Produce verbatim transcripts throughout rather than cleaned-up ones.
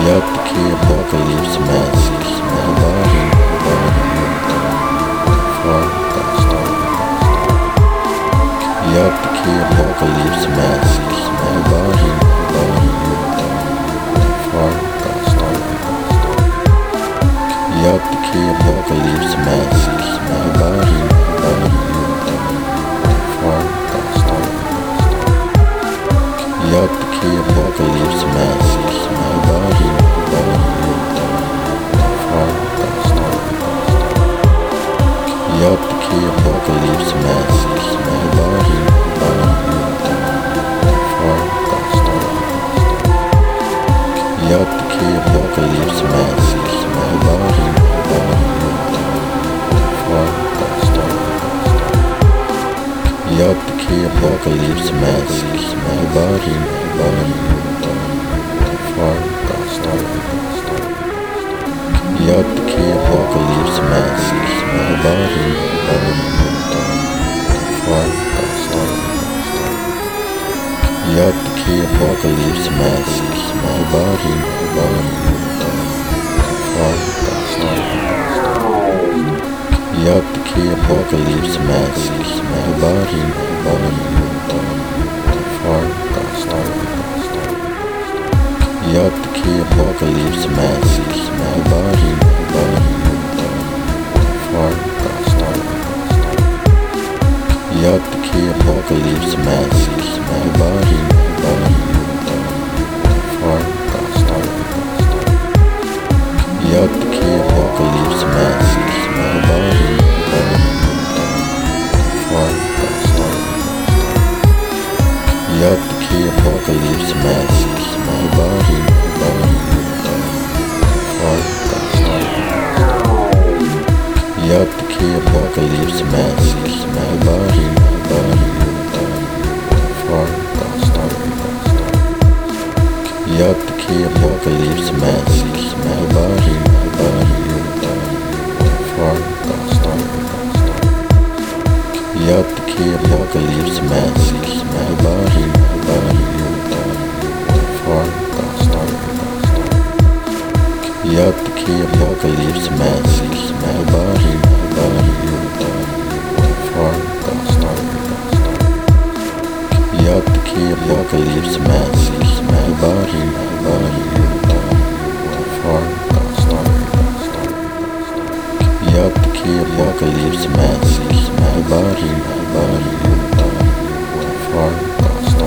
Yup, the key apocalypse masks my body, body, far past. Yup, the key apocalypse masks my body, body, far past. Yup, the key apocalypse masks my body, body, far past. Yup, the key apocalypse masks my body, body, far past. Yup, the key apocalypse masks my body, body, far past. Yup, the key apocalypse masks my body, body, far past. Yup, the key apocalypse masks my body, body, far past. Yup, the key apocalypse masks my body, body, far past. Yup, the key apocalypse masks my body, body, far past. Yup, the key apocalypse masks my body, body, far past. Yup, the key apocalypse masks my body, body, far past. Yup, the key apocalypse masks my body, body, far past. Yup, the key apocalypse masks my body, body, far past. Yup, the key apocalypse masks my body, body, far past. Yup, the key apocalypse masks my body, body, far past. Yup, the key apocalypse masks my body, body, far past. Yup, the key apocalypse masks my body, body, far past. Yup, the key apocalypse masks my body, body, far past. Yup, the key apocalypse masks my body, body, far past. Yup, the key apocalypse masks my body, body, far past.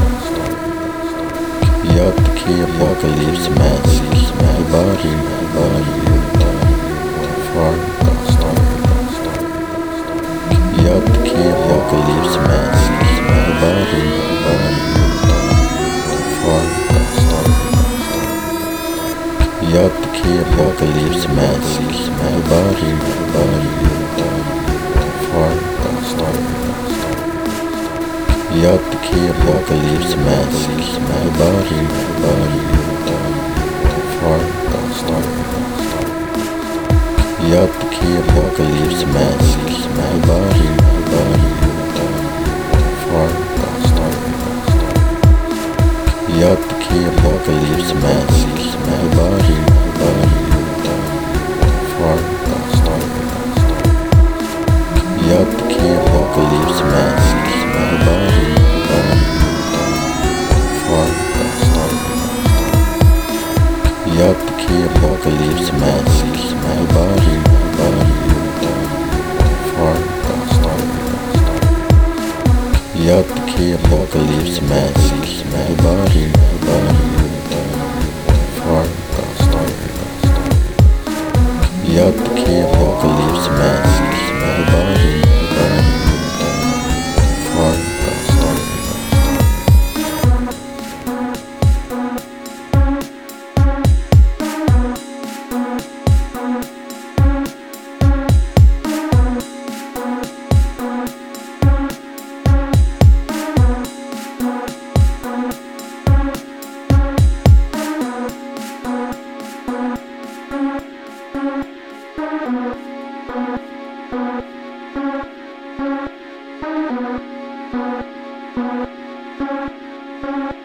Yup, the key apocalypse masks my body, body, far past. Yup, the key apocalypse masks my body, body, far past. Yup, the key apocalypse masks my body, body, far past. Yup, the key apocalypse masks my body, body, far past. Yup, the key apocalypse masks my body, body, far past. Yup, the key apocalypse masks my body, body, far past. Yup, the key apocalypse masks my body, body, far past. Yup, the key apocalypse masks my body, body, far past. Yup, the key apocalypse masks my body, body, far past. Yup, the key apocalypse masks my body, body, far past. Thank you.